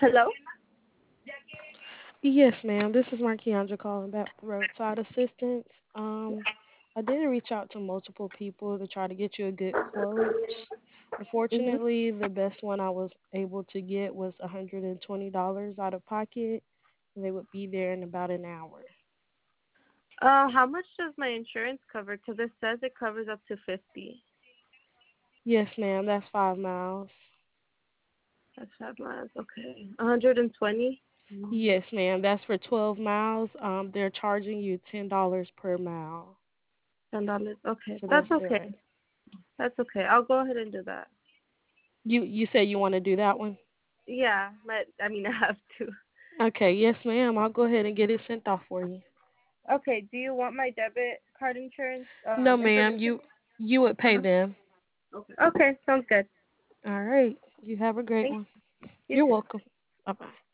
Hello? Yes, ma'am. This is Markeandra calling back with roadside assistance. I did reach out to multiple people to try to get you a good quote. Hmm. Unfortunately, the best one I was able to get was $120 out of pocket. They would be there in about an hour. How much does my insurance cover? Because it says it covers up to 50. Yes, ma'am. That's 5 miles. That's 5 miles. Okay. 120? Yes, ma'am. That's for 12 miles. They're charging you $10 per mile. $10. Okay. So that's That's okay. good. That's okay. I'll go ahead and do that. You said you want to do that one? Yeah, but I mean, I have to. Okay, yes, ma'am. I'll go ahead and get it sent off for you. Okay. Do you want my debit card insurance No, ma'am. information? You would pay Uh-huh. them. Okay. Okay. Sounds good. All right. You have a great Thank one. you You're too. welcome. Bye bye.